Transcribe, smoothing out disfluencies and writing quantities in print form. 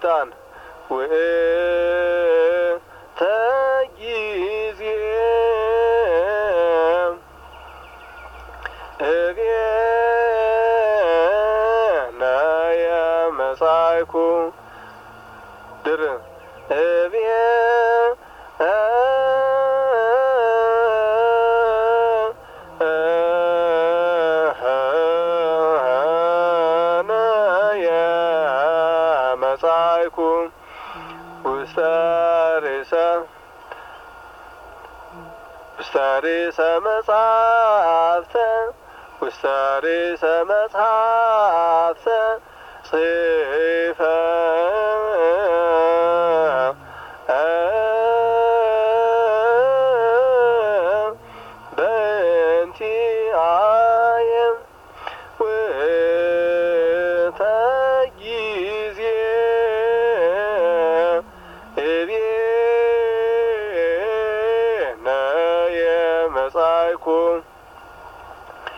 ስልጣን ተጊዜ እቤናየ መጻእኩ ድር እቤናየ መጻእኩ ውስተ ርእሰ መጻሕፍተ ውስተ ርእሰ መጻሕፍተ ጽሕፈ በእንቲአየ ወተጊዜ እቤናየ መጻእኩ